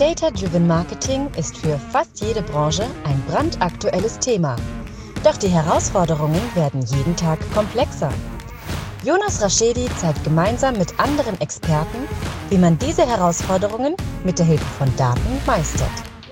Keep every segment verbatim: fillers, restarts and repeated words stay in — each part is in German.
Data-Driven Marketing ist für fast jede Branche ein brandaktuelles Thema. Doch die Herausforderungen werden jeden Tag komplexer. Jonas Raschedi zeigt gemeinsam mit anderen Experten, wie man diese Herausforderungen mit der Hilfe von Daten meistert.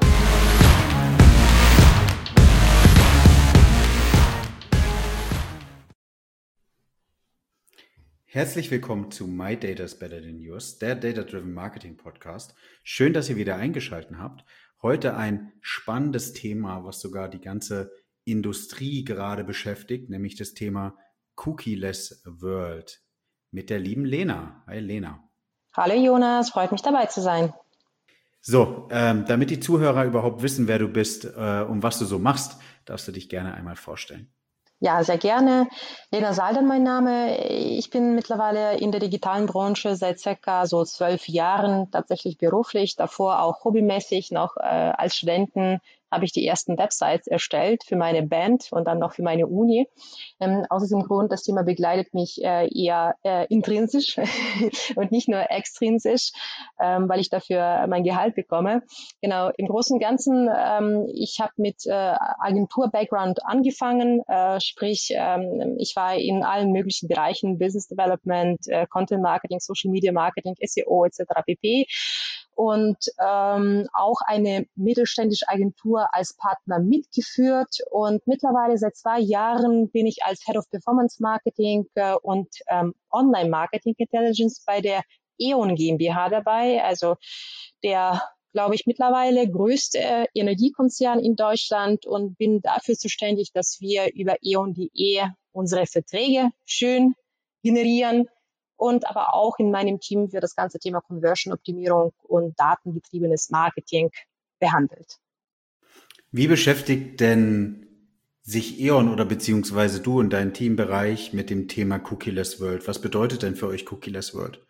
Herzlich willkommen zu My Data is Better Than Yours, der Data-Driven Marketing Podcast. Schön, dass ihr wieder eingeschaltet habt. Heute ein spannendes Thema, was sogar die ganze Industrie gerade beschäftigt, nämlich das Thema Cookie-less World mit der lieben Lena. Hi Lena. Hallo Jonas, freut mich dabei zu sein. So, ähm, damit die Zuhörer überhaupt wissen, wer du bist äh, und was du so machst, darfst du dich gerne einmal vorstellen. Ja, sehr gerne. Lena Saldan mein Name. Ich bin mittlerweile in der digitalen Branche seit circa so zwölf Jahren tatsächlich beruflich, davor auch hobbymäßig noch äh, als Studenten habe ich die ersten Websites erstellt für meine Band und dann noch für meine Uni. Ähm, aus diesem Grund, das Thema begleitet mich äh, eher äh, intrinsisch und nicht nur extrinsisch, ähm, weil ich dafür mein Gehalt bekomme. Genau, im Großen und Ganzen, ähm, ich habe mit äh, Agentur-Background angefangen, äh, sprich, ähm, ich war in allen möglichen Bereichen, Business Development, äh, Content Marketing, Social Media Marketing, S E O et cetera pp. Und ähm, auch eine mittelständische Agentur als Partner mitgeführt. Und mittlerweile seit zwei Jahren bin ich als Head of Performance Marketing äh, und ähm, Online Marketing Intelligence bei der E O N GmbH dabei. Also der, glaube ich, mittlerweile größte Energiekonzern in Deutschland und bin dafür zuständig, dass wir über E O N punkt de unsere Verträge schön generieren. Und aber auch in meinem Team wird das ganze Thema Conversion-Optimierung und datengetriebenes Marketing behandelt. Wie beschäftigt denn sich E O N oder beziehungsweise du und dein Teambereich mit dem Thema Cookie-less World? Was bedeutet denn für euch Cookie-less World?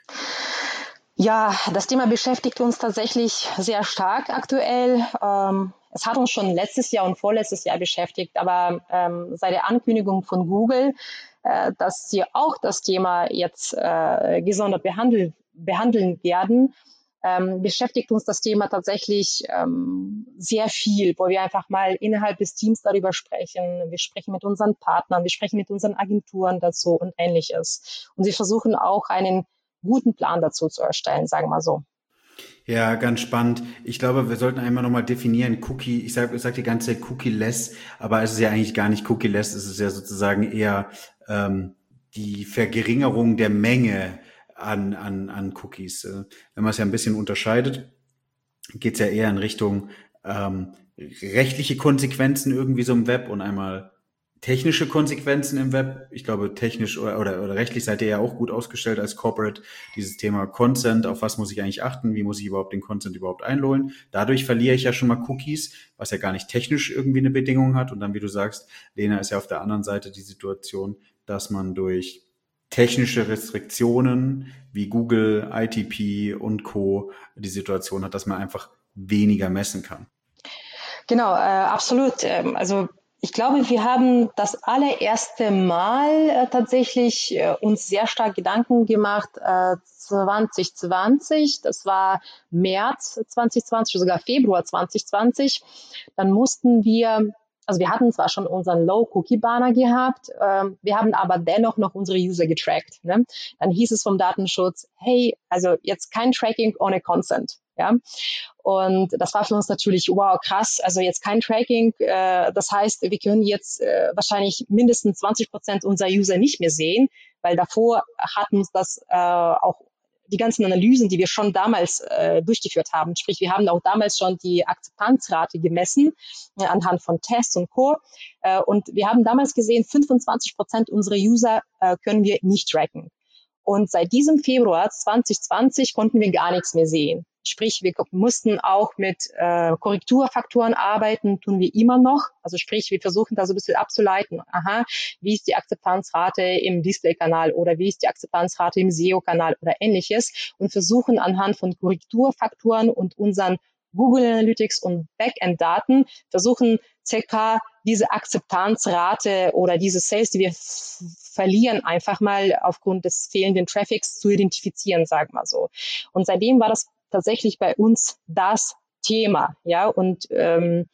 Ja, das Thema beschäftigt uns tatsächlich sehr stark aktuell. Ähm, es hat uns schon letztes Jahr und vorletztes Jahr beschäftigt, aber ähm, seit der Ankündigung von Google, äh, dass sie auch das Thema jetzt äh, gesondert behandelt, behandeln werden, ähm, beschäftigt uns das Thema tatsächlich ähm, sehr viel, wo wir einfach mal innerhalb des Teams darüber sprechen. Wir sprechen mit unseren Partnern, wir sprechen mit unseren Agenturen dazu und Ähnliches. Und sie versuchen auch einen guten Plan dazu zu erstellen, sagen wir mal so. Ja, ganz spannend. Ich glaube, wir sollten einmal nochmal definieren, Cookie, ich sage ich sag die ganze Zeit Cookie-less, aber es ist ja eigentlich gar nicht Cookie-less, es ist ja sozusagen eher ähm, die Verringerung der Menge an, an, an Cookies. Wenn man es ja ein bisschen unterscheidet, geht es ja eher in Richtung ähm, rechtliche Konsequenzen irgendwie so im Web und einmal technische Konsequenzen im Web. Ich glaube, technisch oder, oder, oder rechtlich seid ihr ja auch gut ausgestellt als Corporate. Dieses Thema Consent, auf was muss ich eigentlich achten? Wie muss ich überhaupt den Consent überhaupt einholen? Dadurch verliere ich ja schon mal Cookies, was ja gar nicht technisch irgendwie eine Bedingung hat. Und dann, wie du sagst, Lena, ist ja auf der anderen Seite die Situation, dass man durch technische Restriktionen wie Google, I T P und Co. die Situation hat, dass man einfach weniger messen kann. Genau, äh, absolut. Ähm, also ich glaube, wir haben das allererste Mal äh, tatsächlich äh, uns sehr stark Gedanken gemacht, äh, zwanzig zwanzig, das war März zwanzig zwanzig, sogar Februar zwanzig zwanzig. Dann mussten wir, also wir hatten zwar schon unseren Low-Cookie-Banner gehabt, ähm, wir haben aber dennoch noch unsere User getrackt. Ne? Dann hieß es vom Datenschutz, hey, also jetzt kein Tracking ohne Consent. Ja, und das war für uns natürlich, wow, krass, also jetzt kein Tracking, äh, das heißt, wir können jetzt äh, wahrscheinlich mindestens zwanzig Prozent unserer User nicht mehr sehen, weil davor hatten uns das äh, auch die ganzen Analysen, die wir schon damals äh, durchgeführt haben, sprich, wir haben auch damals schon die Akzeptanzrate gemessen äh, anhand von Tests und Co. Äh, und wir haben damals gesehen, fünfundzwanzig Prozent unserer User äh, können wir nicht tracken. Und seit diesem Februar zwanzig zwanzig konnten wir gar nichts mehr sehen. Sprich, wir mussten auch mit äh, Korrekturfaktoren arbeiten, tun wir immer noch. Also sprich, wir versuchen da so ein bisschen abzuleiten, aha, wie ist die Akzeptanzrate im Display-Kanal oder wie ist die Akzeptanzrate im S E O-Kanal oder Ähnliches und versuchen anhand von Korrekturfaktoren und unseren Google Analytics und Backend-Daten versuchen circa diese Akzeptanzrate oder diese Sales, die wir f- verlieren, einfach mal aufgrund des fehlenden Traffics zu identifizieren, sagen wir so. Und seitdem war das tatsächlich bei uns das Thema, ja, und ähm,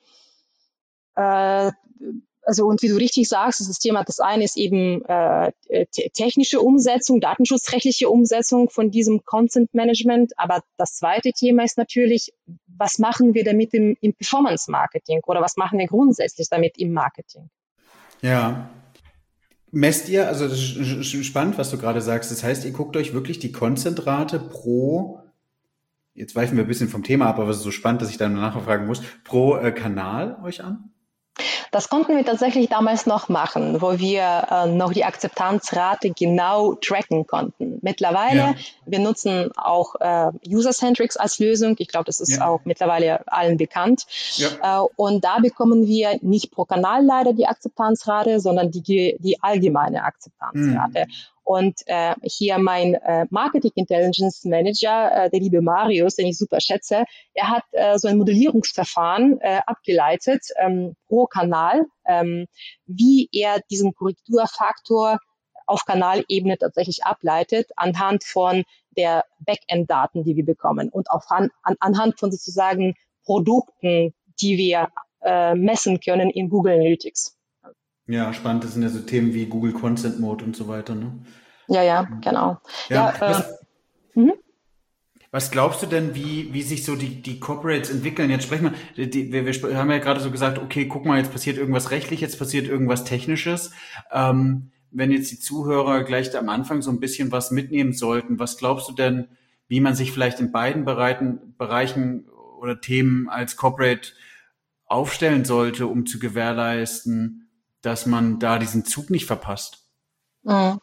äh, also und wie du richtig sagst, das Thema, das eine ist eben äh, te- technische Umsetzung, datenschutzrechtliche Umsetzung von diesem Content Management, aber das zweite Thema ist natürlich, was machen wir damit im, im Performance Marketing oder was machen wir grundsätzlich damit im Marketing? Ja. Messt ihr, also das ist spannend, was du gerade sagst. Das heißt, ihr guckt euch wirklich die Content-Rate pro, jetzt weichen wir ein bisschen vom Thema ab, aber es ist so spannend, dass ich dann nachfragen muss, pro äh, Kanal euch an? Das konnten wir tatsächlich damals noch machen, wo wir äh, noch die Akzeptanzrate genau tracken konnten. Mittlerweile, Ja. wir nutzen auch äh, User-Centrics als Lösung. Ich glaube, das ist Ja. auch mittlerweile allen bekannt. Ja. Äh, und da bekommen wir nicht pro Kanal leider die Akzeptanzrate, sondern die, die allgemeine Akzeptanzrate. Hm. Und äh, hier mein äh, Marketing Intelligence Manager, äh, der liebe Marius, den ich super schätze, er hat äh, so ein Modellierungsverfahren äh, abgeleitet ähm, pro Kanal, ähm, wie er diesen Korrekturfaktor auf Kanalebene tatsächlich ableitet, anhand von der Backend-Daten, die wir bekommen und auch an, an, anhand von sozusagen Produkten, die wir äh, messen können in Google Analytics. Ja, spannend. Das sind ja so Themen wie Google Consent Mode und so weiter, ne? Ja, ja, genau. Ja, Ja, was, äh, mhm. was glaubst du denn, wie, wie sich so die, die Corporates entwickeln? Jetzt sprechen wir, die, wir, wir haben ja gerade so gesagt, okay, guck mal, jetzt passiert irgendwas rechtlich, jetzt passiert irgendwas Technisches. Ähm, wenn jetzt die Zuhörer gleich am Anfang so ein bisschen was mitnehmen sollten, was glaubst du denn, wie man sich vielleicht in beiden Bereichen, Bereichen oder Themen als Corporate aufstellen sollte, um zu gewährleisten, dass man da diesen Zug nicht verpasst? Mhm.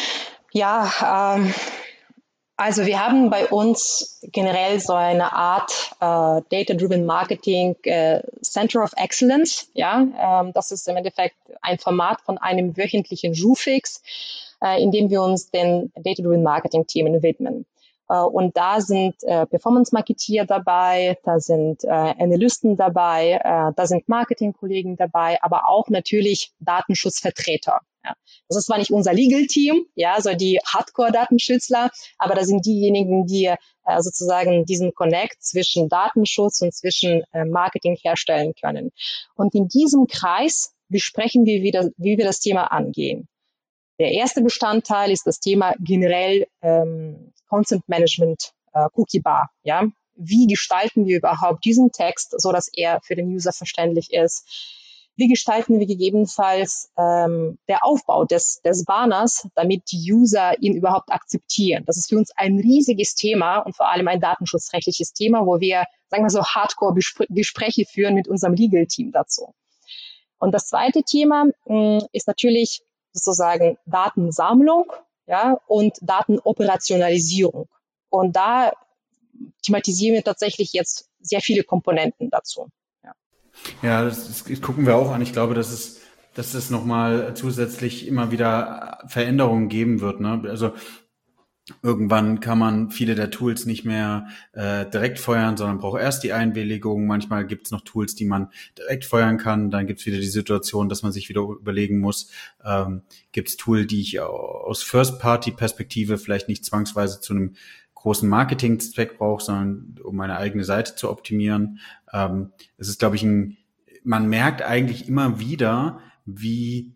Ja, ähm, also wir haben bei uns generell so eine Art äh, Data-Driven Marketing äh, Center of Excellence. Ja, ähm, das ist im Endeffekt ein Format von einem wöchentlichen Joufix, äh, in dem wir uns den Data-Driven Marketing-Themen widmen. Uh, und da sind äh, Performance-Marketeer dabei, da sind äh, Analysten dabei, äh, da sind Marketing-Kollegen dabei, aber auch natürlich Datenschutzvertreter. Ja. Das ist zwar nicht unser Legal-Team, ja, so die Hardcore-Datenschützler, aber da sind diejenigen, die äh, sozusagen diesen Connect zwischen Datenschutz und zwischen äh, Marketing herstellen können. Und in diesem Kreis besprechen wir, wie, das, wie wir das Thema angehen. Der erste Bestandteil ist das Thema generell ähm, Content Management äh, Cookie Bar. Ja, wie gestalten wir überhaupt diesen Text, so dass er für den User verständlich ist? Wie gestalten wir gegebenenfalls ähm, der Aufbau des, des Banners, damit die User ihn überhaupt akzeptieren? Das ist für uns ein riesiges Thema und vor allem ein datenschutzrechtliches Thema, wo wir, sagen wir so, Hardcore-Gespräche führen mit unserem Legal-Team dazu. Und das zweite Thema mh, ist natürlich sozusagen Datensammlung, ja, und Datenoperationalisierung. Und da thematisieren wir tatsächlich jetzt sehr viele Komponenten dazu. Ja, ja das, das gucken wir auch an. Ich glaube, dass es, dass es nochmal zusätzlich immer wieder Veränderungen geben wird, ne? Also irgendwann kann man viele der Tools nicht mehr äh, direkt feuern, sondern braucht erst die Einwilligung. Manchmal gibt es noch Tools, die man direkt feuern kann. Dann gibt es wieder die Situation, dass man sich wieder überlegen muss, ähm, gibt es Tool, die ich aus First-Party-Perspektive vielleicht nicht zwangsweise zu einem großen Marketing-Zweck brauche, sondern um meine eigene Seite zu optimieren. Ähm, es ist, glaube ich, ein, man merkt eigentlich immer wieder, wie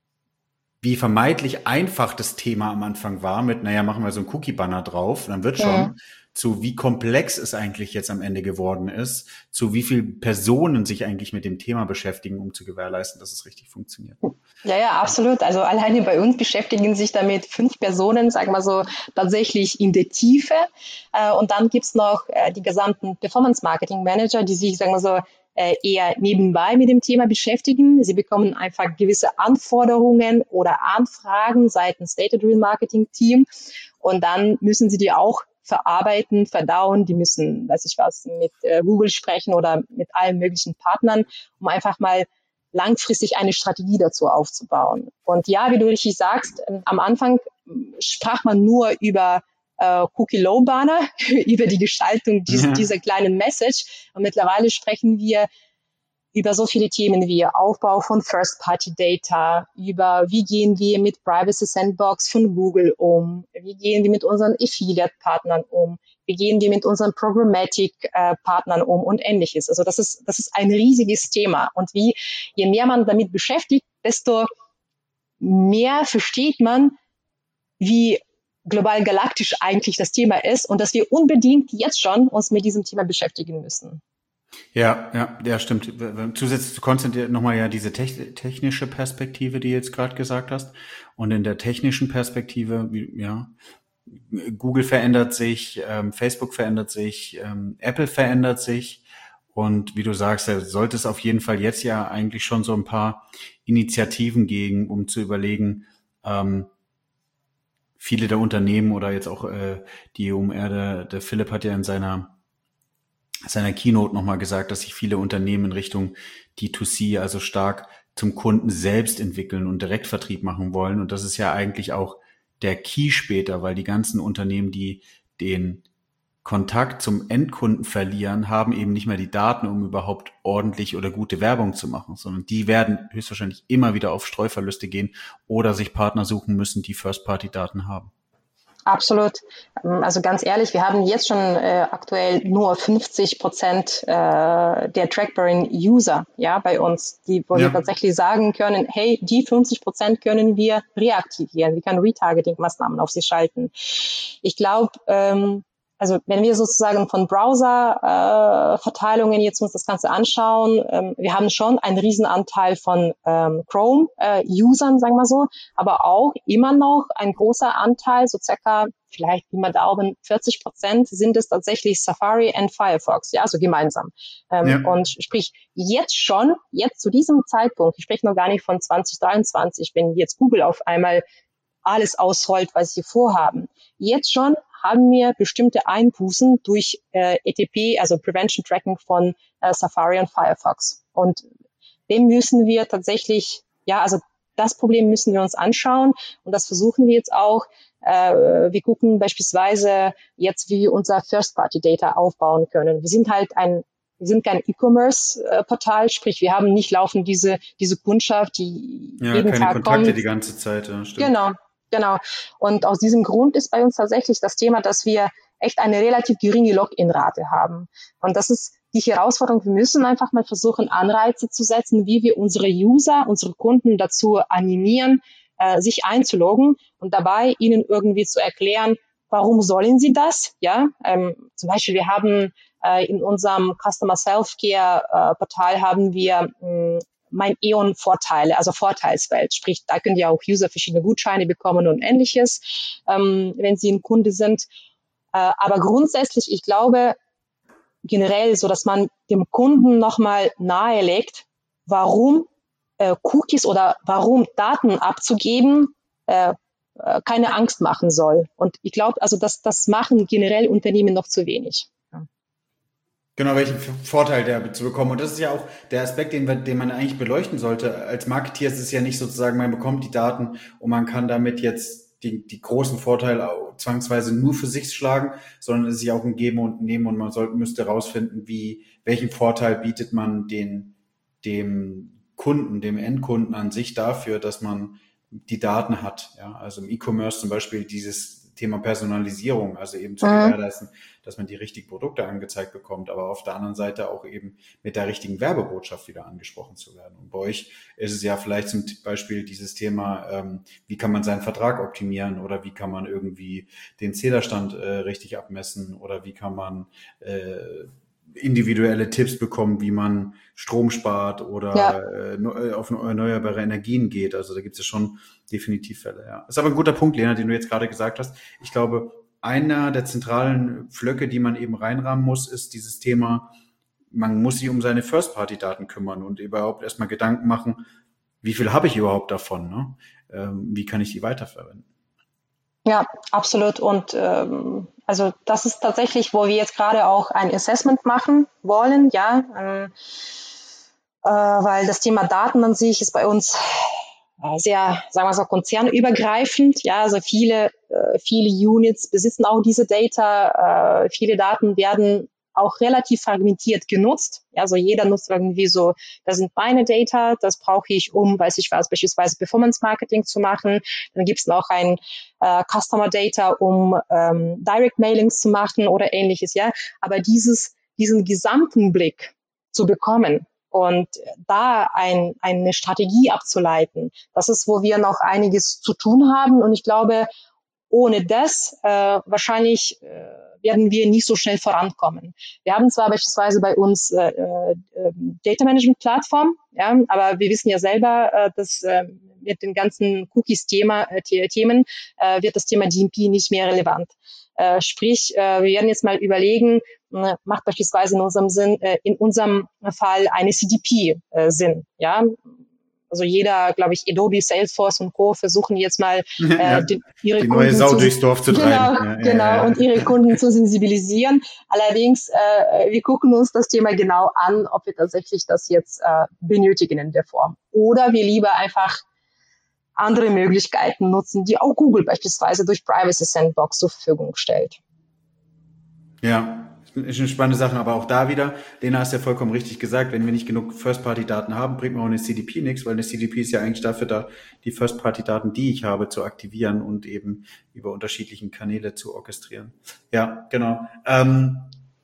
wie vermeintlich einfach das Thema am Anfang war mit, naja, machen wir so einen Cookie-Banner drauf, dann wird schon, ja. Zu wie komplex es eigentlich jetzt am Ende geworden ist, zu wie viele Personen sich eigentlich mit dem Thema beschäftigen, um zu gewährleisten, dass es richtig funktioniert. Ja, ja, absolut. Also alleine bei uns beschäftigen sich damit fünf Personen, sagen wir so, tatsächlich in der Tiefe. Und dann gibt's noch die gesamten Performance-Marketing-Manager, die sich, sagen wir so, eher nebenbei mit dem Thema beschäftigen. Sie bekommen einfach gewisse Anforderungen oder Anfragen seitens Data-Driven Marketing Team und dann müssen sie die auch verarbeiten, verdauen. Die müssen, weiß ich was, mit äh, Google sprechen oder mit allen möglichen Partnern, um einfach mal langfristig eine Strategie dazu aufzubauen. Und ja, wie du richtig sagst, äh, am Anfang sprach man nur über Uh, Cookie-Low-Banner, über die Gestaltung dies, ja. dieser kleinen Message. Und mittlerweile sprechen wir über so viele Themen wie Aufbau von First-Party-Data, über wie gehen wir mit Privacy Sandbox von Google um, wie gehen wir mit unseren Affiliate-Partnern um, wie gehen wir mit unseren Programmatic-Partnern um und Ähnliches. Also das ist, das ist ein riesiges Thema. Und wie, je mehr man damit beschäftigt, desto mehr versteht man, wie global galaktisch eigentlich das Thema ist und dass wir unbedingt jetzt schon uns mit diesem Thema beschäftigen müssen. Ja, ja, ja, stimmt. Zusätzlich zu Konstantin nochmal ja diese technische Perspektive, die du jetzt gerade gesagt hast. Und in der technischen Perspektive, ja, Google verändert sich, ähm, Facebook verändert sich, ähm, Apple verändert sich. Und wie du sagst, da sollte es auf jeden Fall jetzt ja eigentlich schon so ein paar Initiativen geben, um zu überlegen, ähm, viele der Unternehmen oder jetzt auch äh, die E U M R, der, der Philipp hat ja in seiner seiner Keynote nochmal gesagt, dass sich viele Unternehmen in Richtung D zwei C, also stark zum Kunden selbst entwickeln und Direktvertrieb machen wollen. Und das ist ja eigentlich auch der Key später, weil die ganzen Unternehmen, die den Kontakt zum Endkunden verlieren, haben eben nicht mehr die Daten, um überhaupt ordentlich oder gute Werbung zu machen, sondern die werden höchstwahrscheinlich immer wieder auf Streuverluste gehen oder sich Partner suchen müssen, die First-Party-Daten haben. Absolut. Also ganz ehrlich, wir haben jetzt schon äh, aktuell nur fünfzig Prozent äh, der trackbaren User, ja, bei uns, die, wo ja. wir tatsächlich sagen können, hey, die fünfzig Prozent können wir reaktivieren. Wir können Retargeting-Maßnahmen auf sie schalten. Ich glaube, ähm, also wenn wir sozusagen von Browser-Verteilungen äh, jetzt uns das Ganze anschauen, ähm, wir haben schon einen Riesenanteil von ähm, Chrome-Usern, äh, sagen wir so, aber auch immer noch ein großer Anteil, so circa vielleicht, wie man daumen, vierzig Prozent sind es tatsächlich Safari und Firefox, ja, also gemeinsam. Ähm, ja. Und sprich, jetzt schon, jetzt zu diesem Zeitpunkt, ich spreche noch gar nicht von zwanzig dreiundzwanzig, wenn jetzt Google auf einmal alles ausrollt, was sie vorhaben. Jetzt schon haben wir bestimmte Einbußen durch äh, E T P, also Prevention Tracking von äh, Safari und Firefox. Und dem müssen wir tatsächlich, ja, also das Problem müssen wir uns anschauen und das versuchen wir jetzt auch. Äh, wir gucken beispielsweise jetzt, wie wir unser First-Party-Data aufbauen können. Wir sind halt ein Wir sind kein E-Commerce-Portal, sprich, wir haben nicht laufend diese diese Kundschaft, die ja, jeden keine Tag Kontakte kommt. Die ganze Zeit. Ja, stimmt. Genau. Genau. Und aus diesem Grund ist bei uns tatsächlich das Thema, dass wir echt eine relativ geringe Login-Rate haben. Und das ist die Herausforderung. Wir müssen einfach mal versuchen, Anreize zu setzen, wie wir unsere User, unsere Kunden dazu animieren, äh, sich einzuloggen und dabei ihnen irgendwie zu erklären, warum sollen sie das? Ja, ähm, zum Beispiel, wir haben äh, in unserem Customer Self-Care-Portal äh, haben wir mh, mein E O N-Vorteile, also Vorteilswelt. Sprich, da können ja auch User verschiedene Gutscheine bekommen und Ähnliches, ähm, wenn sie ein Kunde sind. Äh, aber grundsätzlich, ich glaube generell so, dass man dem Kunden nochmal nahelegt, warum äh, Cookies oder warum Daten abzugeben äh, äh, keine Angst machen soll. Und ich glaube, also das, das machen generell Unternehmen noch zu wenig. Genau, welchen Vorteil der zu bekommen. Und das ist ja auch der Aspekt, den, den man eigentlich beleuchten sollte. Als Marketeer ist es ja nicht sozusagen, man bekommt die Daten und man kann damit jetzt die, die großen Vorteile zwangsweise nur für sich schlagen, sondern es ist ja auch ein Geben und Nehmen und man sollte, müsste herausfinden, wie, welchen Vorteil bietet man den, dem Kunden, dem Endkunden an sich dafür, dass man die Daten hat. Ja, also im E-Commerce zum Beispiel dieses Thema Personalisierung, also eben zu gewährleisten, dass man die richtigen Produkte angezeigt bekommt, aber auf der anderen Seite auch eben mit der richtigen Werbebotschaft wieder angesprochen zu werden. Und bei euch ist es ja vielleicht zum Beispiel dieses Thema, ähm, wie kann man seinen Vertrag optimieren oder wie kann man irgendwie den Zählerstand äh, richtig abmessen oder wie kann man äh, individuelle Tipps bekommen, wie man Strom spart oder ja. äh, auf erneuerbare Energien geht. Also da gibt es ja schon definitiv Fälle. Ja. Das ist aber ein guter Punkt, Lena, den du jetzt gerade gesagt hast. Ich glaube, einer der zentralen Pflöcke, die man eben reinrahmen muss, ist dieses Thema, man muss sich um seine First-Party-Daten kümmern und überhaupt erstmal Gedanken machen, wie viel habe ich überhaupt davon? Ne? Ähm, wie kann ich die weiterverwenden? Ja, absolut. Und ähm, also das ist tatsächlich, wo wir jetzt gerade auch ein Assessment machen wollen, ja, ähm, äh, weil das Thema Daten an sich ist bei uns äh, sehr, sagen wir so, konzernübergreifend. Ja, also viele, äh, viele Units besitzen auch diese Data. Äh, viele Daten werden auch relativ fragmentiert genutzt. Also jeder nutzt irgendwie so, das sind meine Data, das brauche ich, um, weiß ich was, beispielsweise Performance Marketing zu machen. Dann gibt es noch ein äh, Customer Data, um ähm, Direct Mailings zu machen oder ähnliches, ja. Aber dieses, diesen gesamten Blick zu bekommen und da ein, eine Strategie abzuleiten, das ist, wo wir noch einiges zu tun haben. Und ich glaube, ohne das äh, wahrscheinlich äh, werden wir nicht so schnell vorankommen. Wir haben zwar beispielsweise bei uns äh, äh, Data Management Plattform, ja, aber wir wissen ja selber, äh, dass äh, mit den ganzen Cookies-Thema, äh, Themen äh, wird das Thema D M P nicht mehr relevant. Äh, sprich, äh, wir werden jetzt mal überlegen, äh, macht beispielsweise in unserem Sinn, äh, in unserem Fall eine C D P äh, Sinn, ja. Also jeder, glaube ich, Adobe, Salesforce und Co. versuchen jetzt mal äh, ja, die, ihre die Kunden neue Sau zu, durchs Dorf zu treiben. Genau, ja, genau ja, ja. und ihre Kunden zu sensibilisieren. Allerdings, äh, wir gucken uns das Thema genau an, ob wir tatsächlich das jetzt äh, benötigen in der Form. Oder wir lieber einfach andere Möglichkeiten nutzen, die auch Google beispielsweise durch Privacy Sandbox zur Verfügung stellt. Ja, ist eine spannende Sache, aber auch da wieder, Lena hast ja vollkommen richtig gesagt, wenn wir nicht genug First-Party-Daten haben, bringt mir auch eine C D P nichts, weil eine C D P ist ja eigentlich dafür da, die First-Party-Daten, die ich habe, zu aktivieren und eben über unterschiedlichen Kanäle zu orchestrieren. Ja, genau. Ähm,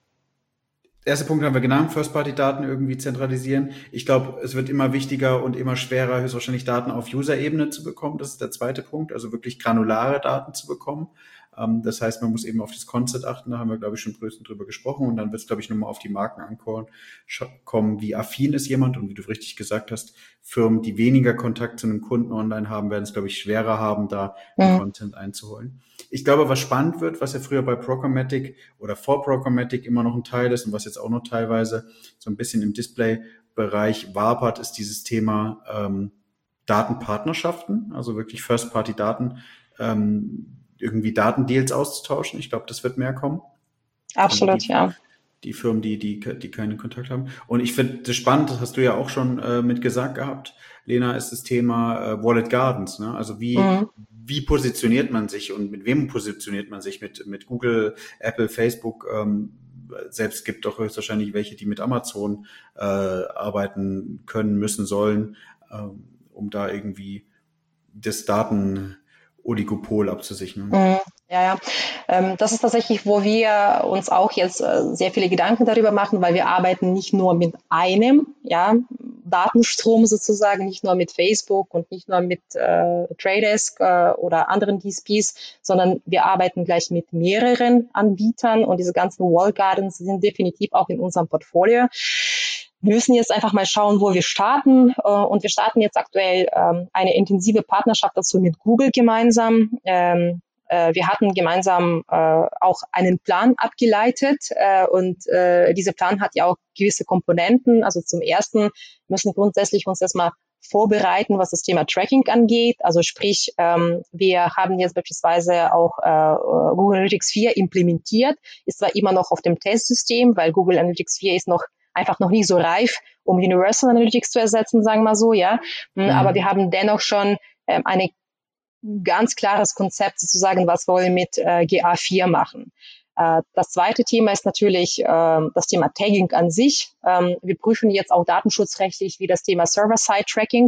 Erster Punkt haben wir genannt, First-Party-Daten irgendwie zentralisieren. Ich glaube, es wird immer wichtiger und immer schwerer, höchstwahrscheinlich Daten auf User-Ebene zu bekommen. Das ist der zweite Punkt, also wirklich granulare Daten zu bekommen. Ähm, das heißt, man muss eben auf das Concept achten, da haben wir, glaube ich, schon größtenteils drüber gesprochen. Und dann wird es, glaube ich, nochmal auf die Marken ankommen, wie affin ist jemand. Und wie du richtig gesagt hast, Firmen, die weniger Kontakt zu einem Kunden online haben, werden es, glaube ich, schwerer haben, da den Content einzuholen. Ich glaube, was spannend wird, was ja früher bei Programmatic oder vor Programmatic immer noch ein Teil ist und was jetzt auch noch teilweise so ein bisschen im Display-Bereich wabert, ist dieses Thema ähm, Datenpartnerschaften, also wirklich First-Party-Daten, ähm, irgendwie Datendeals auszutauschen. Ich glaube, das wird mehr kommen. Absolut, die, ja. Die Firmen, die, die, die keinen Kontakt haben. Und ich finde das spannend, das hast du ja auch schon äh, mit gesagt gehabt, Lena, ist das Thema äh, Walled Gardens. Ne? Also wie, mhm. wie positioniert man sich und mit wem positioniert man sich? Mit, mit Google, Apple, Facebook, ähm, selbst gibt doch höchstwahrscheinlich welche, die mit Amazon äh, arbeiten können, müssen, sollen, ähm, um da irgendwie das Daten Oligopol abzusichern. Mhm. Ja, ja. Ähm, das ist tatsächlich, wo wir uns auch jetzt äh, sehr viele Gedanken darüber machen, weil wir arbeiten nicht nur mit einem, ja, Datenstrom sozusagen, nicht nur mit Facebook und nicht nur mit äh, Tradesk äh, oder anderen D S Ps, sondern wir arbeiten gleich mit mehreren Anbietern und diese ganzen Walled Gardens sind definitiv auch in unserem Portfolio. Wir müssen jetzt einfach mal schauen, wo wir starten. Und wir starten jetzt aktuell eine intensive Partnerschaft dazu mit Google gemeinsam. Wir hatten gemeinsam auch einen Plan abgeleitet. Und dieser Plan hat ja auch gewisse Komponenten. Also zum Ersten müssen wir grundsätzlich uns erstmal vorbereiten, was das Thema Tracking angeht. Also sprich, wir haben jetzt beispielsweise auch Google Analytics vier implementiert. Ist zwar immer noch auf dem Testsystem, weil Google Analytics vier ist noch einfach noch nicht so reif, um Universal Analytics zu ersetzen, sagen wir mal so, ja. Mhm. Aber wir haben dennoch schon ähm, ein ganz klares Konzept sozusagen, was wollen wir mit äh, G A vier machen. Äh, das zweite Thema ist natürlich äh, das Thema Tagging an sich. Ähm, wir prüfen jetzt auch datenschutzrechtlich, wie das Thema Server-Side-Tracking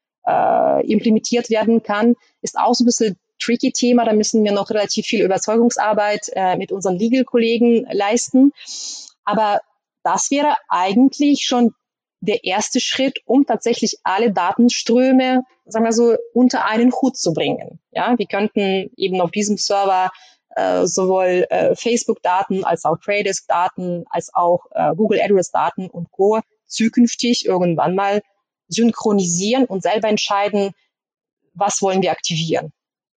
äh, implementiert werden kann. Ist auch so ein bisschen tricky Thema, da müssen wir noch relativ viel Überzeugungsarbeit äh, mit unseren Legal-Kollegen leisten. Aber das wäre eigentlich schon der erste Schritt, um tatsächlich alle Datenströme, sagen wir so, unter einen Hut zu bringen. Ja, wir könnten eben auf diesem Server äh, sowohl äh, Facebook-Daten als auch Tradesk-Daten als auch äh, Google AdWords-Daten und Co. zukünftig irgendwann mal synchronisieren und selber entscheiden, was wollen wir aktivieren.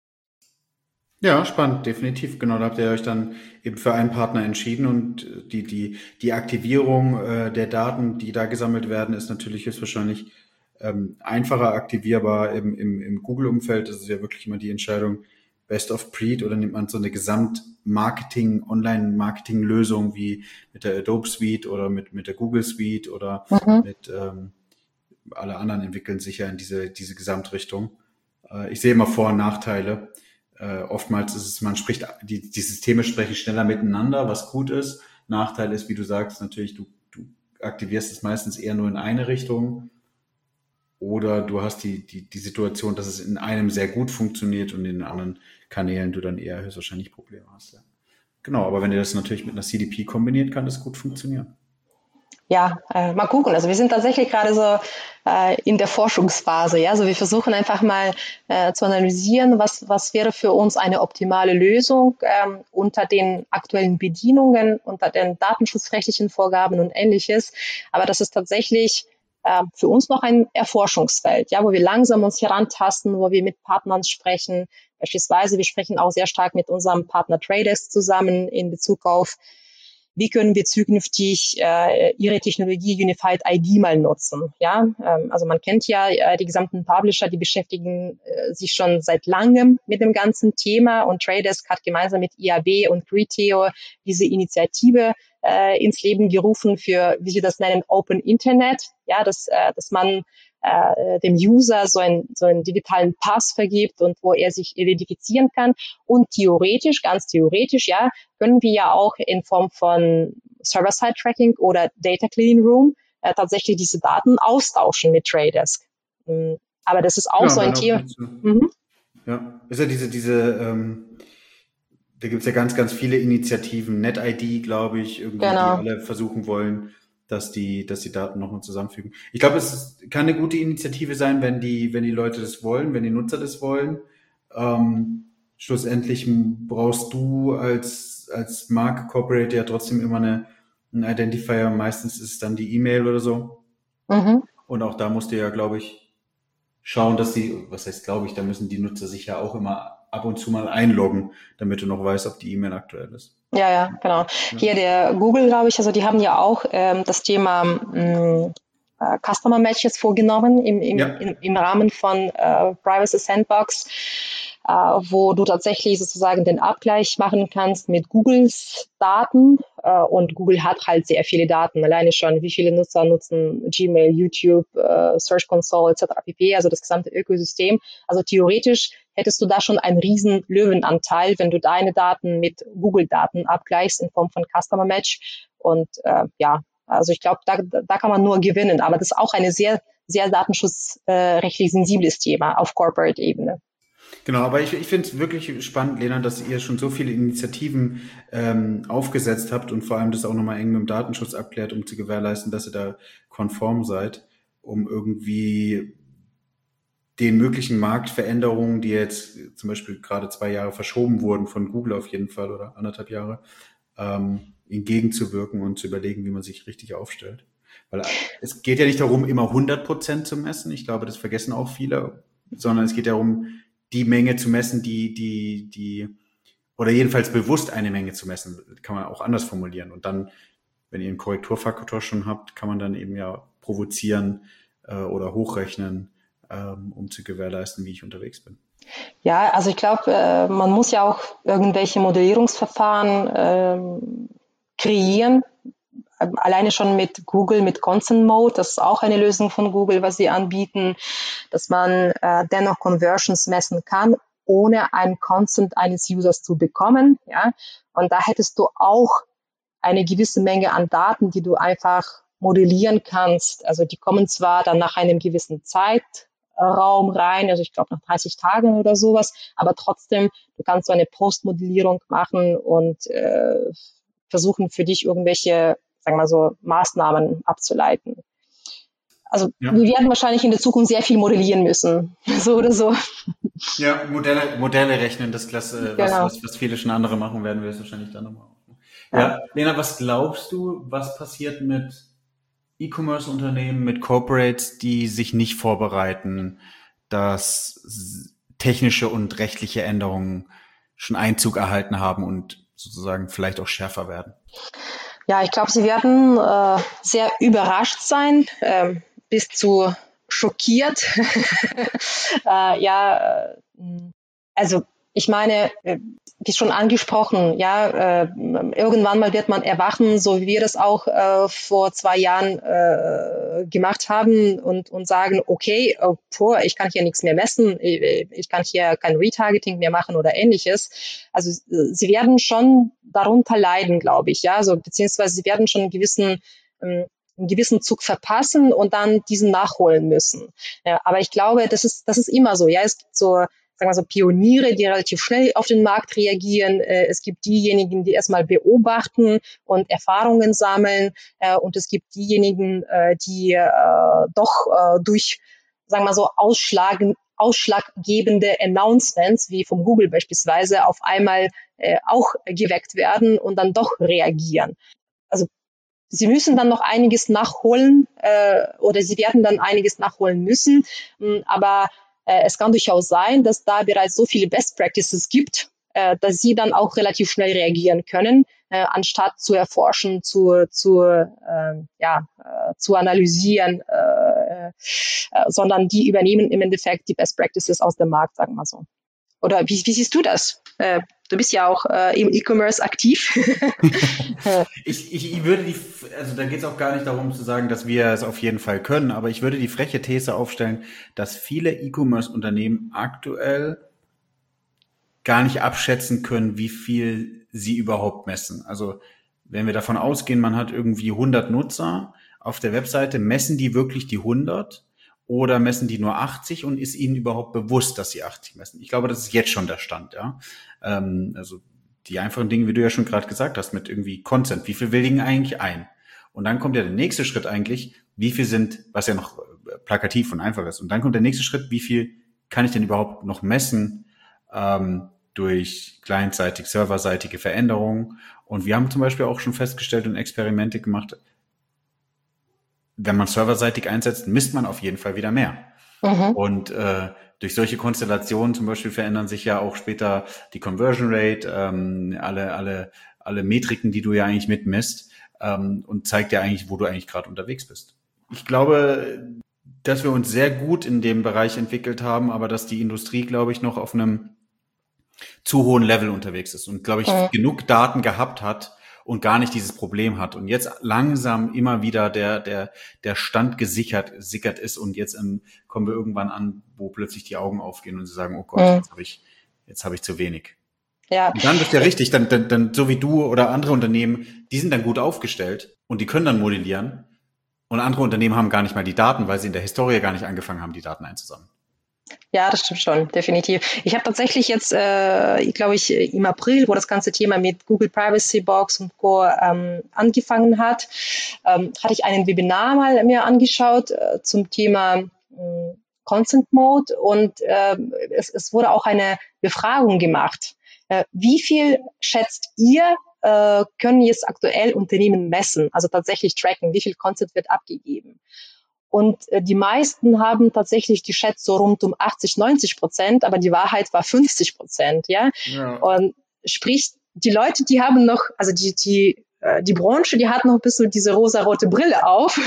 Ja, spannend, definitiv. Genau, da habt ihr euch dann eben für einen Partner entschieden und die die die Aktivierung äh, der Daten, die da gesammelt werden, ist natürlich höchstwahrscheinlich ähm, einfacher aktivierbar im im, im Google-Umfeld. Das ist ja wirklich immer die Entscheidung Best of Breed oder nimmt man so eine Gesamt-Marketing, Online-Marketing-Lösung wie mit der Adobe Suite oder mit mit der Google Suite oder mhm. mit ähm, alle anderen entwickeln sich ja in diese diese Gesamtrichtung. Äh, ich sehe immer Vor- und Nachteile. Uh, oftmals ist es, man spricht, die, die Systeme sprechen schneller miteinander, was gut ist. Nachteil ist, wie du sagst, natürlich, du, du aktivierst es meistens eher nur in eine Richtung oder du hast die, die, die Situation, dass es in einem sehr gut funktioniert und in den anderen Kanälen du dann eher höchstwahrscheinlich Probleme hast. Ja. Genau, aber wenn ihr das natürlich mit einer C D P kombiniert, kann das gut funktionieren. Ja, äh, mal gucken. Also wir sind tatsächlich gerade so äh, in der Forschungsphase. Ja, also wir versuchen einfach mal äh, zu analysieren, was was wäre für uns eine optimale Lösung ähm, unter den aktuellen Bedienungen, unter den datenschutzrechtlichen Vorgaben und Ähnliches. Aber das ist tatsächlich äh, für uns noch ein Erforschungsfeld, ja, wo wir langsam uns herantasten, wo wir mit Partnern sprechen. Beispielsweise, wir sprechen auch sehr stark mit unserem Partner Traders zusammen in Bezug auf wie können wir zukünftig äh, ihre Technologie Unified I D mal nutzen? Ja, ähm, also man kennt ja äh, die gesamten Publisher, die beschäftigen äh, sich schon seit langem mit dem ganzen Thema und Tradesk hat gemeinsam mit I A B und Criteo diese Initiative äh, ins Leben gerufen für, wie sie das nennen, Open Internet. Ja, dass, äh, dass man äh, dem User so, ein, so einen digitalen Pass vergibt und wo er sich identifizieren kann. Und theoretisch, ganz theoretisch, ja, können wir ja auch in Form von Server-Side-Tracking oder Data Cleaning Room äh, tatsächlich diese Daten austauschen mit Tradesk. Mhm. Aber das ist auch Ja, so ein Thema. So. Mhm. Ja, ist ja diese, diese, ähm, da gibt's ja ganz, ganz viele Initiativen, NetID, glaube ich, irgendwie, genau. Die alle versuchen wollen, dass die, dass die Daten nochmal zusammenfügen. Ich glaube, es ist, kann eine gute Initiative sein, wenn die, wenn die Leute das wollen, wenn die Nutzer das wollen. Ähm, schlussendlich brauchst du als, als Marke Corporate ja trotzdem immer eine, einen Identifier. Meistens ist es dann die E-Mail oder so. Mhm. Und auch da musst du ja, glaube ich, schauen, dass die, was heißt, glaube ich, da müssen die Nutzer sich ja auch immer ab und zu mal einloggen, damit du noch weißt, ob die E-Mail aktuell ist. Ja, ja, genau. Ja. Hier der Google, glaube ich, also die haben ja auch ähm, das Thema mh, äh, Customer Matches vorgenommen im, im, ja. im, im Rahmen von äh, Privacy Sandbox, äh, wo du tatsächlich sozusagen den Abgleich machen kannst mit Googles Daten. Äh, und Google hat halt sehr viele Daten, alleine schon, wie viele Nutzer nutzen Gmail, YouTube, äh, Search Console et cetera pp., also das gesamte Ökosystem. Also theoretisch hättest du da schon einen riesen Löwenanteil, wenn du deine Daten mit Google-Daten abgleichst in Form von Customer Match. Und äh, ja, also ich glaube, da, da kann man nur gewinnen. Aber das ist auch ein sehr, sehr datenschutzrechtlich sensibles Thema auf Corporate-Ebene. Genau, aber ich, ich finde es wirklich spannend, Lena, dass ihr schon so viele Initiativen ähm, aufgesetzt habt und vor allem das auch nochmal eng mit dem Datenschutz abklärt, um zu gewährleisten, dass ihr da konform seid, um irgendwie den möglichen Marktveränderungen, die jetzt zum Beispiel gerade zwei Jahre verschoben wurden von Google auf jeden Fall oder anderthalb Jahre, ähm, entgegenzuwirken und zu überlegen, wie man sich richtig aufstellt. Weil es geht ja nicht darum, immer hundert Prozent zu messen. Ich glaube, das vergessen auch viele, sondern es geht darum, die Menge zu messen, die, die, die, oder jedenfalls bewusst eine Menge zu messen, kann man auch anders formulieren. Und dann, wenn ihr einen Korrekturfaktor schon habt, kann man dann eben ja provozieren äh, oder hochrechnen, ähm, um zu gewährleisten, wie ich unterwegs bin. Ja, also ich glaube, äh, man muss ja auch irgendwelche Modellierungsverfahren ähm, kreieren. Alleine schon mit Google, mit Consent Mode, das ist auch eine Lösung von Google, was sie anbieten, dass man äh, dennoch Conversions messen kann, ohne einen Consent eines Users zu bekommen. Ja, und da hättest du auch eine gewisse Menge an Daten, die du einfach modellieren kannst. Also die kommen zwar dann nach einem gewissen Zeitraum rein, also ich glaube nach dreißig Tagen oder sowas, aber trotzdem, du kannst so eine Postmodellierung machen und äh, versuchen für dich irgendwelche, sagen wir mal so, Maßnahmen abzuleiten. Also ja. Wir werden wahrscheinlich in der Zukunft sehr viel modellieren müssen, so oder so. Ja, Modelle, Modelle rechnen, das Klasse, genau. was, was, was viele schon andere machen, werden wir es wahrscheinlich dann nochmal machen. Ja. ja, Lena, was glaubst du, was passiert mit E-Commerce-Unternehmen, mit Corporates, die sich nicht vorbereiten, dass technische und rechtliche Änderungen schon Einzug erhalten haben und sozusagen vielleicht auch schärfer werden? Ja, ich glaube, sie werden äh, sehr überrascht sein, äh, bis zu schockiert. äh, ja, äh, also ich meine, wie schon angesprochen, ja, äh, irgendwann mal wird man erwachen, so wie wir das auch äh, vor zwei Jahren äh, gemacht haben und, und sagen, okay, oh, puh, ich kann hier nichts mehr messen, ich, ich kann hier kein Retargeting mehr machen oder ähnliches. Also sie werden schon darunter leiden, glaube ich, ja, so beziehungsweise sie werden schon einen gewissen ähm, einen gewissen Zug verpassen und dann diesen nachholen müssen. Ja, aber ich glaube, das ist das ist immer so. Ja, es gibt so, sagen wir so, Pioniere, die relativ schnell auf den Markt reagieren. Äh, es gibt diejenigen, die erstmal beobachten und Erfahrungen sammeln. Äh, und es gibt diejenigen, äh, die äh, doch äh, durch, sagen wir so, ausschlagen, ausschlaggebende Announcements, wie vom Google beispielsweise, auf einmal äh, auch geweckt werden und dann doch reagieren. Also sie müssen dann noch einiges nachholen äh, oder sie werden dann einiges nachholen müssen. Aber äh, es kann durchaus sein, dass da bereits so viele Best Practices gibt, äh, dass sie dann auch relativ schnell reagieren können, äh, anstatt zu erforschen, zu, zu, äh, ja, äh, zu analysieren, äh, äh, sondern die übernehmen im Endeffekt die Best Practices aus dem Markt, sagen wir so. Oder wie, wie siehst du das? Äh, du bist ja auch äh, im E-Commerce aktiv. ich, ich, ich würde die, also da geht es auch gar nicht darum zu sagen, dass wir es auf jeden Fall können, aber ich würde die freche These aufstellen, dass viele E-Commerce-Unternehmen aktuell gar nicht abschätzen können, wie viel sie überhaupt messen. Also wenn wir davon ausgehen, man hat irgendwie hundert Nutzer auf der Webseite, messen die wirklich die hundert? Oder messen die nur achtzig und ist ihnen überhaupt bewusst, dass sie achtzig messen? Ich glaube, das ist jetzt schon der Stand, ja. Ähm, also die einfachen Dinge, wie du ja schon gerade gesagt hast, mit irgendwie Consent. Wie viel willigen eigentlich ein? Und dann kommt ja der nächste Schritt eigentlich, wie viel sind, was ja noch plakativ und einfach ist. Und dann kommt der nächste Schritt, wie viel kann ich denn überhaupt noch messen ähm, durch clientseitig, serverseitige Veränderungen? Und wir haben zum Beispiel auch schon festgestellt und Experimente gemacht, wenn man serverseitig einsetzt, misst man auf jeden Fall wieder mehr. Mhm. Und äh, durch solche Konstellationen zum Beispiel verändern sich ja auch später die Conversion Rate, ähm, alle alle alle Metriken, die du ja eigentlich mitmisst, ähm, und zeigt ja eigentlich, wo du eigentlich gerade unterwegs bist. Ich glaube, dass wir uns sehr gut in dem Bereich entwickelt haben, aber dass die Industrie, glaube ich, noch auf einem zu hohen Level unterwegs ist und, glaube ich, mhm. genug Daten gehabt hat, und gar nicht dieses Problem hat und jetzt langsam immer wieder der der der Stand gesichert sickert ist und jetzt ähm, kommen wir irgendwann an, wo plötzlich die Augen aufgehen und sie sagen, oh Gott, mhm. jetzt habe ich jetzt habe ich zu wenig. Ja. Und dann bist du ja richtig, dann, dann dann so wie du oder andere Unternehmen, die sind dann gut aufgestellt und die können dann modellieren und andere Unternehmen haben gar nicht mal die Daten, weil sie in der Historie gar nicht angefangen haben, die Daten einzusammeln. Ja, das stimmt schon, definitiv. Ich habe tatsächlich jetzt, äh, glaube ich, im April, wo das ganze Thema mit Google Privacy Box und Co. Ähm, angefangen hat, ähm, hatte ich einen Webinar mal mir angeschaut äh, zum Thema äh, Consent Mode und äh, es, es wurde auch eine Befragung gemacht. Äh, wie viel schätzt ihr, äh, können jetzt aktuell Unternehmen messen, also tatsächlich tracken, wie viel Consent wird abgegeben? Und äh, die meisten haben tatsächlich die Schätze so rund um achtzig, neunzig Prozent, aber die Wahrheit war fünfzig Prozent, ja? Ja. Und sprich, die Leute, die haben noch, also die, die, äh, die Branche, die hat noch ein bisschen diese rosarote Brille auf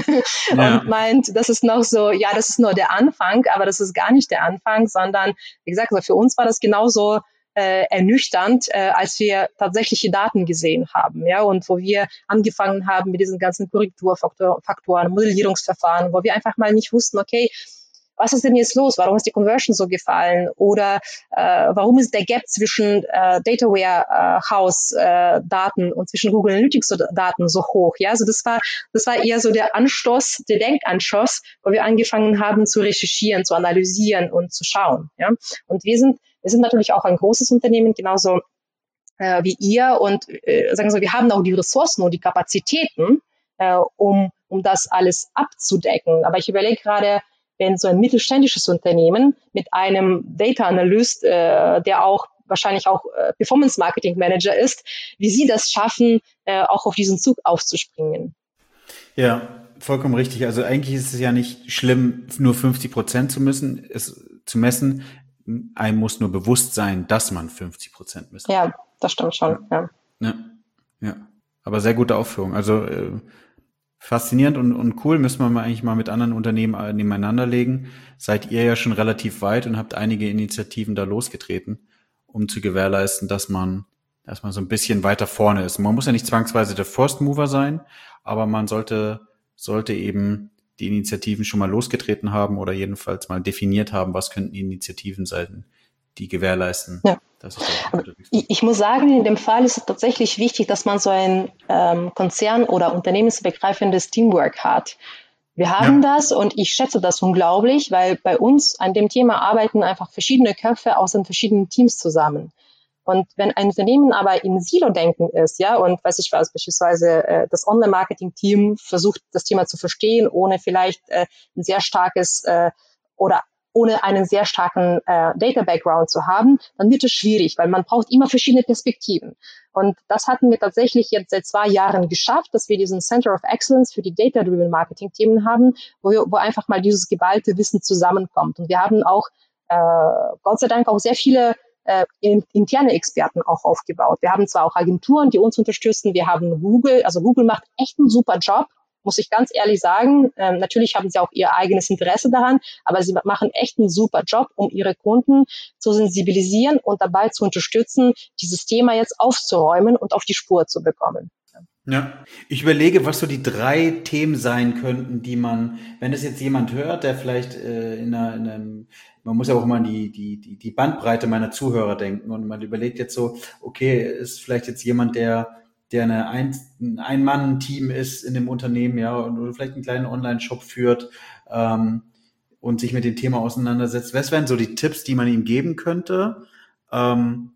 ja. und meint, das ist noch so, ja, das ist nur der Anfang, aber das ist gar nicht der Anfang, sondern, wie gesagt, also für uns war das genauso Äh, ernüchternd, äh, als wir tatsächliche Daten gesehen haben, ja, und wo wir angefangen haben mit diesen ganzen Korrekturfaktoren, Modellierungsverfahren, wo wir einfach mal nicht wussten, okay, was ist denn jetzt los? Warum ist die Conversion so gefallen? Oder äh, warum ist der Gap zwischen äh, Data Warehouse äh, Daten und zwischen Google Analytics Daten so hoch? Ja, also das war das war eher so der Anstoß, der Denkanstoß, wo wir angefangen haben zu recherchieren, zu analysieren und zu schauen. Ja, und wir sind wir sind natürlich auch ein großes Unternehmen, genauso äh, wie ihr, und äh, sagen wir so, wir haben auch die Ressourcen und die Kapazitäten, äh, um um das alles abzudecken. Aber ich überlege gerade, wenn so ein mittelständisches Unternehmen mit einem Data Analyst, äh, der auch wahrscheinlich auch äh, Performance Marketing Manager ist, wie sie das schaffen, äh, auch auf diesen Zug aufzuspringen. Ja, vollkommen richtig. Also eigentlich ist es ja nicht schlimm, nur fünfzig Prozent zu müssen, es zu messen. Einem muss nur bewusst sein, dass man fünfzig Prozent misst. Ja, das stimmt schon. Ja, ja, ja. Aber sehr gute Aufführung. Also äh, faszinierend und, und cool, müssen wir mal eigentlich mal mit anderen Unternehmen nebeneinander legen. Seid ihr ja schon relativ weit und habt einige Initiativen da losgetreten. um zu gewährleisten, dass man, dass man so ein bisschen weiter vorne ist. Man muss ja nicht zwangsweise der First Mover sein, aber man sollte, sollte eben die Initiativen schon mal losgetreten haben oder jedenfalls mal definiert haben, was könnten Initiativen sein, die gewährleisten. Ja. Das ist ich, ich muss sagen, in dem Fall ist es tatsächlich wichtig, dass man so ein ähm, Konzern- oder unternehmensübergreifendes Teamwork hat. Wir haben ja. das und ich schätze das unglaublich, weil bei uns an dem Thema arbeiten einfach verschiedene Köpfe aus den verschiedenen Teams zusammen. Und wenn ein Unternehmen aber im Silo-Denken ist, ja, und weiß ich was, beispielsweise äh, das Online-Marketing-Team versucht, das Thema zu verstehen, ohne vielleicht äh, ein sehr starkes äh, oder ohne einen sehr starken äh, Data-Background zu haben, dann wird es schwierig, weil man braucht immer verschiedene Perspektiven. Und das hatten wir tatsächlich jetzt seit zwei Jahren geschafft, dass wir diesen Center of Excellence für die Data-Driven Marketing-Themen haben, wo, wo einfach mal dieses geballte Wissen zusammenkommt. Und wir haben auch, äh, Gott sei Dank, auch sehr viele äh, interne Experten auch aufgebaut. Wir haben zwar auch Agenturen, die uns unterstützen, wir haben Google, also Google macht echt einen super Job, muss ich ganz ehrlich sagen. Ähm, natürlich haben sie auch ihr eigenes Interesse daran, aber sie machen echt einen super Job, um ihre Kunden zu sensibilisieren und dabei zu unterstützen, dieses Thema jetzt aufzuräumen und auf die Spur zu bekommen. Ja, ich überlege, was so die drei Themen sein könnten, die man, wenn das jetzt jemand hört, der vielleicht äh, in, einer, in einem, man muss ja auch immer an die, die, die, die Bandbreite meiner Zuhörer denken und man überlegt jetzt so, okay, ist vielleicht jetzt jemand, der der eine ein, ein Ein-Mann-Team ist in dem Unternehmen, ja, und oder vielleicht einen kleinen Online-Shop führt ähm, und sich mit dem Thema auseinandersetzt. Was wären so die Tipps, die man ihm geben könnte, ähm,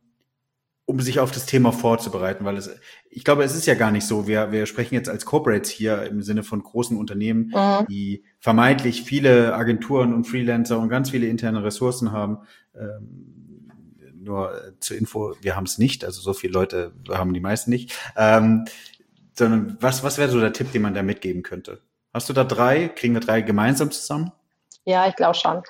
um sich auf das Thema vorzubereiten? Weil es, ich glaube, es ist ja gar nicht so. Wir, wir sprechen jetzt als Corporates hier im Sinne von großen Unternehmen, mhm. die vermeintlich viele Agenturen und Freelancer und ganz viele interne Ressourcen haben. Ähm, Nur äh, zur Info, wir haben es nicht, also so viele Leute haben die meisten nicht. Ähm, sondern was, was wäre so der Tipp, den man da mitgeben könnte? Hast du da drei? Kriegen wir drei gemeinsam zusammen? Ja, ich glaube schon.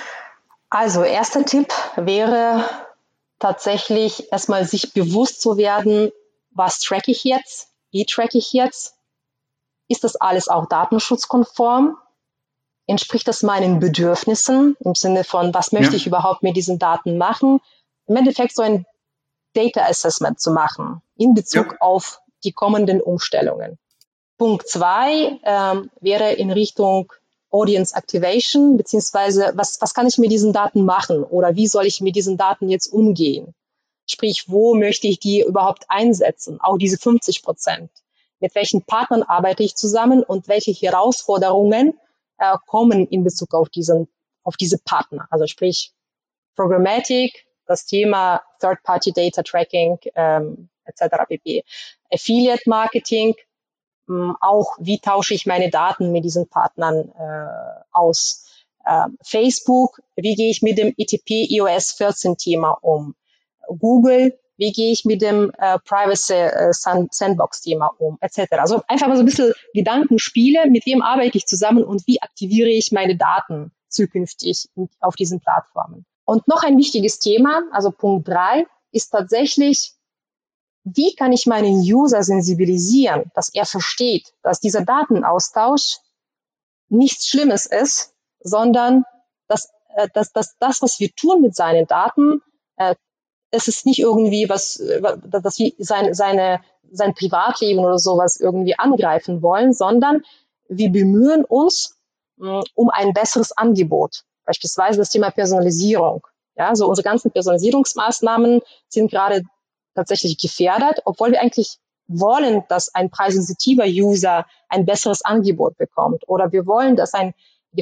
Also, erster Tipp wäre tatsächlich erstmal sich bewusst zu werden, was tracke ich jetzt? Wie tracke ich jetzt? Ist das alles auch datenschutzkonform? Entspricht das meinen Bedürfnissen im Sinne von, was möchte ja. ich überhaupt mit diesen Daten machen? Im Endeffekt so ein Data Assessment zu machen in Bezug ja. auf die kommenden Umstellungen. Punkt zwei ähm, wäre in Richtung Audience Activation, beziehungsweise was, was kann ich mit diesen Daten machen oder wie soll ich mit diesen Daten jetzt umgehen? Sprich, wo möchte ich die überhaupt einsetzen? Auch diese fünfzig Prozent. Mit welchen Partnern arbeite ich zusammen und welche Herausforderungen äh, kommen in Bezug auf diesen, auf diese Partner? Also sprich, Programmatic, das Thema Third-Party-Data-Tracking ähm, et cetera pp. Affiliate-Marketing, ähm, auch wie tausche ich meine Daten mit diesen Partnern äh, aus. Ähm, Facebook, wie gehe ich mit dem E T P i O S vierzehn Thema um. Google, wie gehe ich mit dem äh, Privacy äh, Sandbox-Thema um, et cetera. Also einfach mal so ein bisschen Gedankenspiele, mit wem arbeite ich zusammen und wie aktiviere ich meine Daten zukünftig auf diesen Plattformen. Und noch ein wichtiges Thema, also Punkt drei, ist tatsächlich, wie kann ich meinen User sensibilisieren, dass er versteht, dass dieser Datenaustausch nichts Schlimmes ist, sondern dass, äh, dass, dass das, was wir tun mit seinen Daten, äh, es ist nicht irgendwie was, dass wir sein, seine, sein Privatleben oder sowas irgendwie angreifen wollen, sondern wir bemühen uns mh, um ein besseres Angebot. Beispielsweise das Thema Personalisierung. Ja, so unsere ganzen Personalisierungsmaßnahmen sind gerade tatsächlich gefährdet, obwohl wir eigentlich wollen, dass ein preissensitiver User ein besseres Angebot bekommt. Oder wir wollen, dass ein G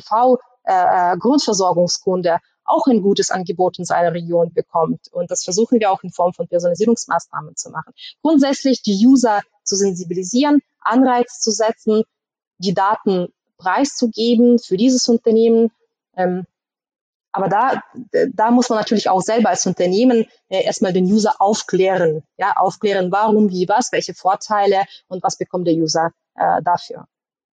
V-Grundversorgungskunde auch ein gutes Angebot in seiner Region bekommt. Und das versuchen wir auch in Form von Personalisierungsmaßnahmen zu machen. Grundsätzlich die User zu sensibilisieren, Anreiz zu setzen, die Daten preiszugeben für dieses Unternehmen. Ähm, aber da, da muss man natürlich auch selber als Unternehmen äh, erstmal den User aufklären. Ja, aufklären, warum, wie, was, welche Vorteile und was bekommt der User äh, dafür.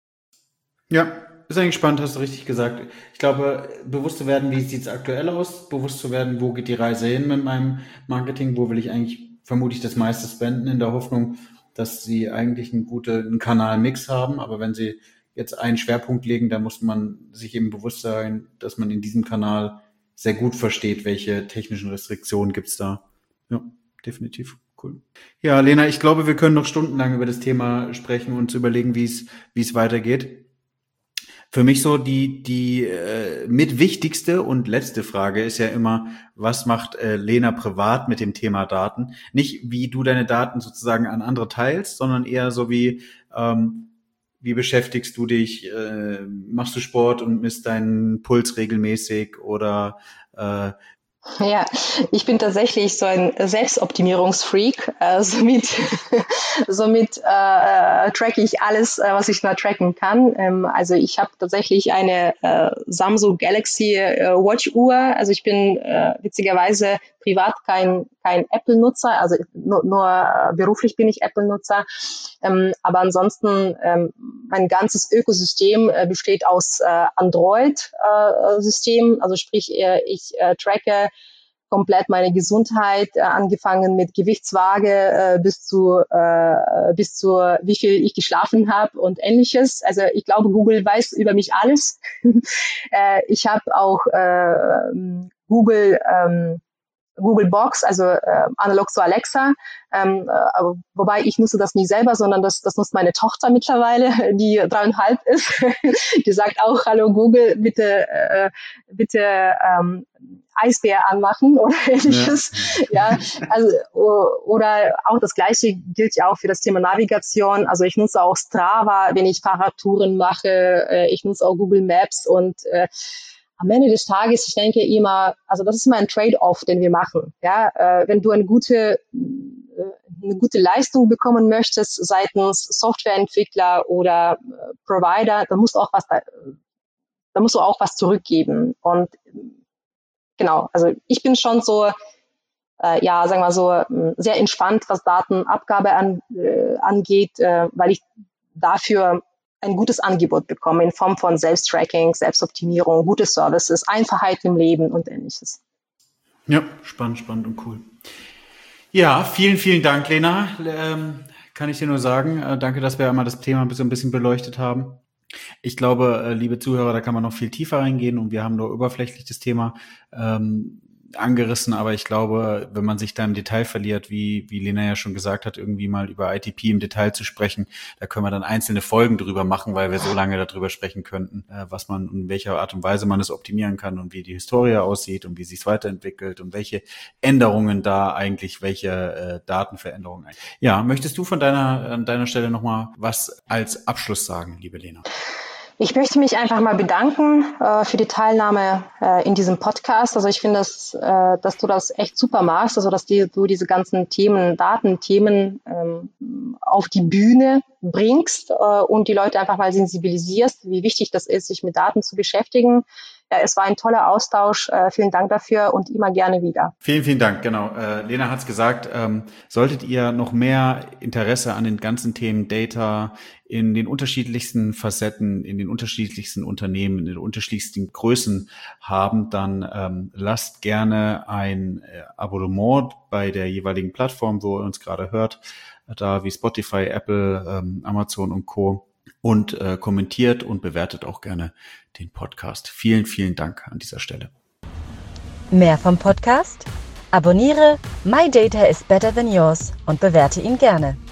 Ja. Ist eigentlich spannend, hast du richtig gesagt. Ich glaube, bewusst zu werden, wie sieht es aktuell aus, bewusst zu werden, wo geht die Reise hin mit meinem Marketing, wo will ich eigentlich vermutlich das meiste spenden, in der Hoffnung, dass sie eigentlich einen guten Kanalmix haben. Aber wenn sie jetzt einen Schwerpunkt legen, dann muss man sich eben bewusst sein, dass man in diesem Kanal sehr gut versteht, welche technischen Restriktionen gibt's da. Ja, definitiv. Cool. Ja, Lena, ich glaube, wir können noch stundenlang über das Thema sprechen und uns überlegen, wie es wie es weitergeht. Für mich so die die äh, mit wichtigste und letzte Frage ist ja immer, was macht äh, Lena privat mit dem Thema Daten? Nicht, wie du deine Daten sozusagen an andere teilst, sondern eher so wie, ähm, wie beschäftigst du dich? Äh, machst du Sport und misst deinen Puls regelmäßig oder äh, Ja, ich bin tatsächlich so ein Selbstoptimierungsfreak. Äh, somit somit äh, tracke ich alles, äh, was ich nur tracken kann. Ähm, also ich habe tatsächlich eine äh, Samsung Galaxy äh, Watch Uhr. Also ich bin äh, witzigerweise privat kein kein Apple-Nutzer. Also nur, nur äh, beruflich bin ich Apple-Nutzer. Ähm, aber ansonsten ähm, mein ganzes Ökosystem äh, besteht aus äh, Android-System. Äh, also sprich, äh, ich äh, tracke komplett meine Gesundheit, äh, angefangen mit Gewichtswaage äh, bis zu äh, bis zu wie viel ich geschlafen habe und Ähnliches. Also ich glaube, Google weiß über mich alles. äh, ich habe auch äh, Google ähm, Google Box, also äh, analog zu Alexa, ähm, äh, wobei ich nutze das nicht selber, sondern das, das nutzt meine Tochter mittlerweile, die dreieinhalb ist. Die sagt auch, hallo Google, bitte, äh, bitte ähm, Eisbär anmachen oder Ähnliches. Ja, ja also oder auch das Gleiche gilt ja auch für das Thema Navigation. Also ich nutze auch Strava, wenn ich Fahrradtouren mache. Äh, ich nutze auch Google Maps und äh, am Ende des Tages, ich denke immer, also das ist immer ein Trade-off, den wir machen. Ja, äh, wenn du eine gute, äh, eine gute Leistung bekommen möchtest seitens Softwareentwickler oder äh, Provider, dann musst du auch was, da, da musst du auch was zurückgeben. Und genau, also ich bin schon so, äh, ja, sagen wir so, sehr entspannt, was Datenabgabe an, äh, angeht, äh, weil ich dafür ein gutes Angebot bekommen in Form von Selbsttracking, Selbstoptimierung, gute Services, Einfachheit im Leben und Ähnliches. Ja, spannend, spannend und cool. Ja, vielen, vielen Dank, Lena. Ähm, kann ich dir nur sagen. Äh, danke, dass wir einmal das Thema so ein bisschen beleuchtet haben. Ich glaube, äh, liebe Zuhörer, da kann man noch viel tiefer reingehen und wir haben nur oberflächlich das Thema ähm, angerissen, aber ich glaube, wenn man sich da im Detail verliert, wie wie Lena ja schon gesagt hat, irgendwie mal über I T P im Detail zu sprechen, da können wir dann einzelne Folgen drüber machen, weil wir so lange darüber sprechen könnten, äh, was man, in welcher Art und Weise man es optimieren kann und wie die Historie aussieht und wie sie es weiterentwickelt und welche Änderungen da eigentlich, welche äh, Datenveränderungen eigentlich. Ja, möchtest du von deiner an deiner Stelle nochmal was als Abschluss sagen, liebe Lena? Ich möchte mich einfach mal bedanken äh, für die Teilnahme äh, in diesem Podcast. Also ich finde, dass, äh, dass du das echt super machst, also dass die, du diese ganzen Themen, Datenthemen ähm, auf die Bühne bringst äh, und die Leute einfach mal sensibilisierst, wie wichtig das ist, sich mit Daten zu beschäftigen. Ja, es war ein toller Austausch. Äh, vielen Dank dafür und immer gerne wieder. Vielen, vielen Dank. Genau. Äh, Lena hat es gesagt. Ähm, solltet ihr noch mehr Interesse an den ganzen Themen Data in den unterschiedlichsten Facetten, in den unterschiedlichsten Unternehmen, in den unterschiedlichsten Größen haben, dann ähm, lasst gerne ein äh, Abonnement bei der jeweiligen Plattform, wo ihr uns gerade hört, da wie Spotify, Apple, ähm, Amazon und Co. Und äh, kommentiert und bewertet auch gerne den Podcast. Vielen, vielen Dank an dieser Stelle. Mehr vom Podcast? Abonniere My Data is Better Than Yours und bewerte ihn gerne.